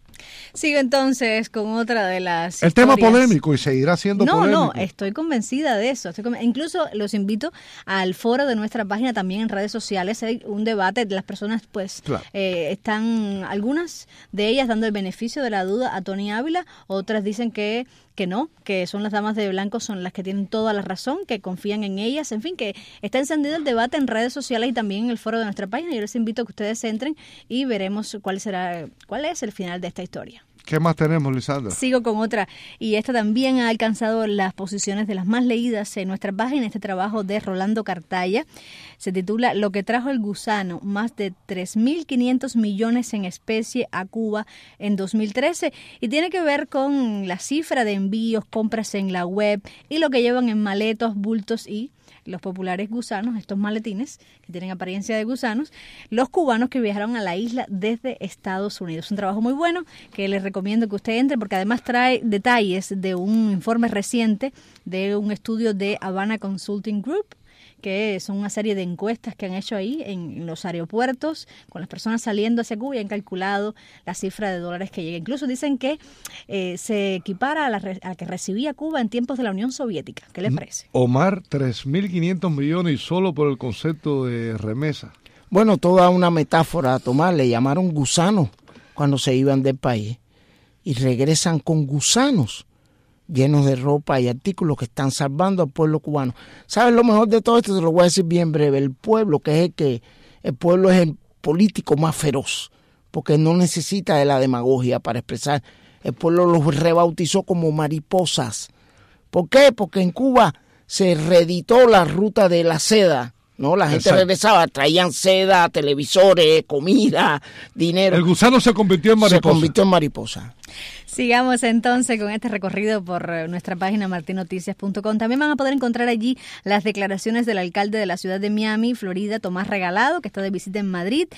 Sigo entonces con otra de las El historias. tema polémico, y seguirá siendo no, polémico. No, no, estoy convencida de eso. Estoy conven- Incluso los invito al foro de nuestra página, también en redes sociales. Hay un debate de las personas, pues, claro. eh, están algunas de ellas dando el beneficio de la duda a Tony Ávila, otras dicen que que no, que son las Damas de Blanco, son las que tienen toda la razón, que confían en ellas, en fin, que está encendido el debate en redes sociales y también en el foro de nuestra página. Yo les invito a que ustedes entren y veremos cuál será, cuál es el final de esta historia. ¿Qué más tenemos, Lisandra? Sigo con otra, y esta también ha alcanzado las posiciones de las más leídas en nuestra página, este trabajo de Rolando Cartaya. Se titula Lo que trajo el gusano, más de tres mil quinientos millones en especie a Cuba en dos mil trece, y tiene que ver con la cifra de envíos, compras en la web y lo que llevan en maletos, bultos y los populares gusanos, estos maletines que tienen apariencia de gusanos, los cubanos que viajaron a la isla desde Estados Unidos. Un trabajo muy bueno que les recomiendo que usted entre, porque además trae detalles de un informe reciente de un estudio de Havana Consulting Group, que son una serie de encuestas que han hecho ahí en los aeropuertos con las personas saliendo hacia Cuba y han calculado la cifra de dólares que llega. Incluso dicen que eh, se equipara a la, re- a la que recibía Cuba en tiempos de la Unión Soviética. ¿Qué les parece? Omar, tres mil quinientos millones y solo por el concepto de remesa. Bueno, toda una metáfora a tomar. Le llamaron gusanos cuando se iban del país y regresan con gusanos llenos de ropa y artículos que están salvando al pueblo cubano. ¿Sabes lo mejor de todo esto? Te lo voy a decir bien breve. El pueblo, que es el que, el pueblo es el político más feroz, porque no necesita de la demagogia para expresar. El pueblo los rebautizó como mariposas. ¿Por qué? Porque en Cuba se reeditó la ruta de la seda, ¿no? La gente Exacto. regresaba, traían seda, televisores, comida, dinero. El gusano se convirtió en mariposa. Se convirtió en mariposa. Sigamos entonces con este recorrido por nuestra página martin noticias punto com. También van a poder encontrar allí las declaraciones del alcalde de la ciudad de Miami, Florida, Tomás Regalado, que está de visita en Madrid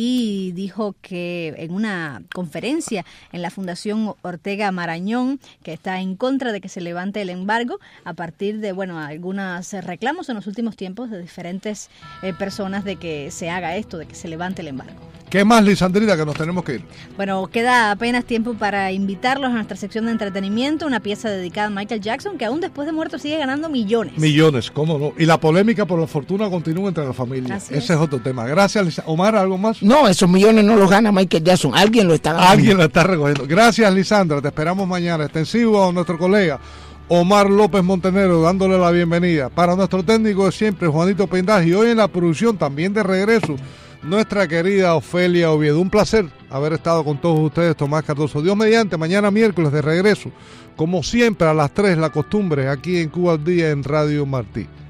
y dijo que en una conferencia en la Fundación Ortega Marañón, que está en contra de que se levante el embargo a partir de, bueno, algunos reclamos en los últimos tiempos de diferentes eh, personas de que se haga esto, de que se levante el embargo. ¿Qué más, Lisandrina, que nos tenemos que ir? Bueno, queda apenas tiempo para invitarlos a nuestra sección de entretenimiento, una pieza dedicada a Michael Jackson, que aún después de muerto sigue ganando millones. Millones, cómo no. Y la polémica por la fortuna continúa entre la familia. Así Ese es. es otro tema. Gracias, Lisa. Omar, ¿algo más? No, esos millones no los gana Michael Jackson. Alguien lo está ganando. Alguien lo está recogiendo. Gracias, Lisandra. Te esperamos mañana. Extensivo a nuestro colega Omar López Montenegro, dándole la bienvenida. Para nuestro técnico de siempre, Juanito Pendaje. Y hoy en la producción, también de regreso, nuestra querida Ofelia Oviedo. Un placer haber estado con todos ustedes, Tomás Cardoso. Dios mediante, mañana miércoles de regreso, como siempre a las tres, la costumbre, aquí en Cuba al Día en Radio Martí.